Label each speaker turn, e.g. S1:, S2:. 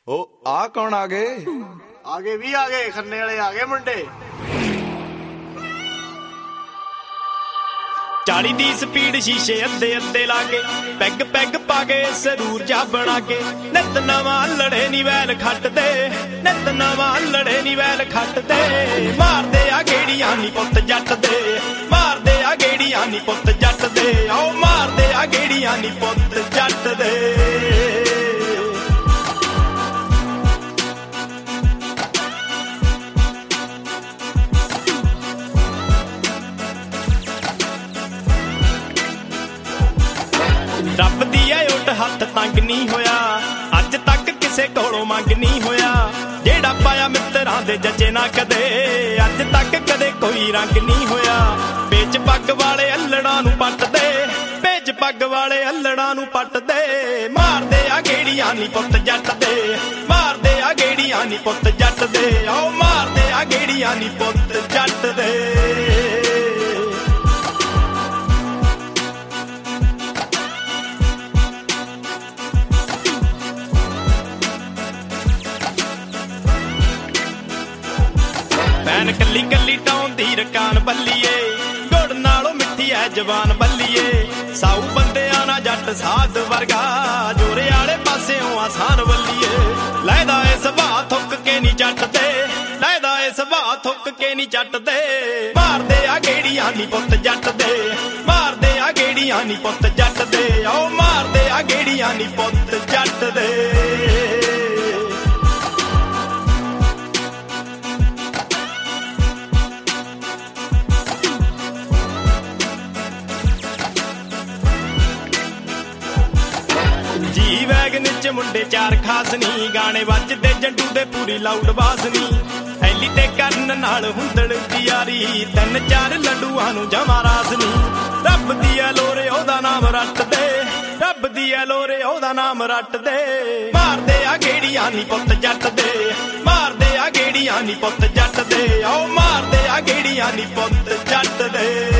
S1: ਉਹ ਆ ਕੌਣ ਆ ਗਏ?
S2: ਆਗੇ ਵੀ ਆ ਗਏ, ਖੰਨੇ ਵਾਲੇ ਆ ਗਏ ਮੁੰਡੇ।
S3: 40 ਦੀ ਸਪੀਡ ਸ਼ੀਸ਼ੇ ਅੱਧੇ ਅੱਧੇ ਲਾ ਕੇ ਪੈਗ ਪੈਗ ਪਾ ਕੇ ਸਰੂਰ ਜਾ ਬਣਾ ਕੇ ਨਿਤ ਨਵਾਂ ਲੜੇ ਨੀ ਵੈਲ ਖੱਟਦੇ ਨਿਤ ਨਵਾਂ ਲੜੇ ਨੀ ਵੈਲ ਖੱਟਦੇ ਮਾਰਦੇ ਆ ਗੇੜੀਆਂ ਨੀ ਪੁੱਤ ਜੱਟ ਦੇ ਮਾਰਦੇ ਆ ਗੇੜੀਆਂ ਨੀ ਪੁੱਤ ਜੱਟ ਦੇ ਆਓ ਮਾਰਦੇ ਆ ਗੇੜੀਆਂ ਨੀ ਪੁੱਤ ਜੱਟ ਦੇ। ਰੱਬ ਦੀ ਐ ਉੱਟ ਹੱਥ ਤੰਗ ਨਹੀਂ ਹੋਇਆ ਅੱਜ ਤੱਕ ਕਿਸੇ ਕੋਲੋਂ ਮੰਗ ਨਹੀਂ ਹੋਇਆ ਜਿਹੜਾ ਪਾਇਆ ਮਿੱਤਰਾਂ ਦੇ ਜੱਜੇ ਨਾ ਕਦੇ ਅੱਜ ਤੱਕ ਕਦੇ ਕੋਈ ਰੰਗ ਨਹੀਂ ਹੋਇਆ ਵੇਚ ਪੱਗ ਵਾਲੇ ਅੱਲੜਾਂ ਨੂੰ ਪੱਟਦੇ ਵੇਚ ਪੱਗ ਵਾਲੇ ਅੱਲੜਾਂ ਨੂੰ ਪੱਟਦੇ ਮਾਰਦੇ ਆ ਗੇੜੀਆਂ ਨੀ ਪੁੱਤ ਜੱਟ ਦੇ ਮਾਰਦੇ ਆ ਗੇੜੀਆਂ ਨੀ ਪੁੱਤ ਜੱਟ ਦੇ ਆਓ ਮਾਰਦੇ ਆ ਗੇੜੀਆਂ ਨੀ ਪੁੱਤ ਜੱਟ ਦੇ। ਭੈਣ ਕੱਲੀ ਕੱਲੀ ਟਾਉਂਦੀ ਰਕਾਨ ਬੱਲੀਏ ਗੁੜ ਨਾਲੋਂ ਮਿੱਠੀ ਐ ਜਵਾਨ ਬੱਲੀਏ ਸਾਊ ਬੰਦਿਆਂ ਨਾ ਜੱਟ ਸਾਧ ਵਰਗਾ ਜੋਰੇ ਵਾਲੇ ਪਾਸਿਓਂ ਆਸਾਨ ਬੱਲੀਏ ਲੈਦਾ ਏ ਸੁਭਾਅ ਥੁੱਕ ਕੇ ਨੀ ਜੱਟਦੇ ਲੈਦਾ ਏ ਸੁਭਾਅ ਥੁੱਕ ਕੇ ਨੀ ਜੱਟਦੇ ਮਾਰਦੇ ਆ ਗੇੜੀਆਂ ਨੀ ਪੁੱਤ ਜੱਟ ਦੇ ਮਾਰਦੇ ਆ ਗੇੜੀਆਂ ਨੀ ਪੁੱਤ ਜੱਟ ਦੇ ਆਓ ਮਾਰਦੇ ਆ ਗੇੜੀਆਂ ਨੀ ਪੁੱਤ ਜੱਟ ਦੇ। ਜੀ ਵੈਗਨ ਚ ਮੁੰਡੇ ਚਾਰ ਖਾਸ ਨੀ ਗਾਣੇ ਵੱਜਦੇ ਜੰਡੂ ਦੇ ਪੂਰੀ ਲਾਊਡ ਬਾਸ ਨੀ ਐਲੀ ਤੇ ਕਰਨ ਨਾਲ ਹੁੰਦੜ ਦੀ ਯਾਰੀ ਤਿੰਨ ਚਾਰ ਲੱਡੂਆਂ ਨੂੰ ਜਮਾ ਰਾਸ ਨੀ ਰੱਬ ਦੀ ਐ ਲੋਰੇ ਉਹਦਾ ਨਾਮ ਰੱਟਦੇ ਰੱਬ ਦੀ ਐ ਲੋਰੇ ਉਹਦਾ ਨਾਮ ਰੱਟਦੇ ਮਾਰਦੇ ਆ ਗੇੜੀਆਂ ਨੀ ਪੁੱਤ ਜੱਟ ਦੇ ਮਾਰਦੇ ਆ ਗੇੜੀਆਂ ਨੀ ਪੁੱਤ ਜੱਟ ਦੇ ਆਓ ਮਾਰਦੇ ਆ ਗੇੜੀਆਂ ਨੀ ਪੁੱਤ ਜੱਟ ਦੇ।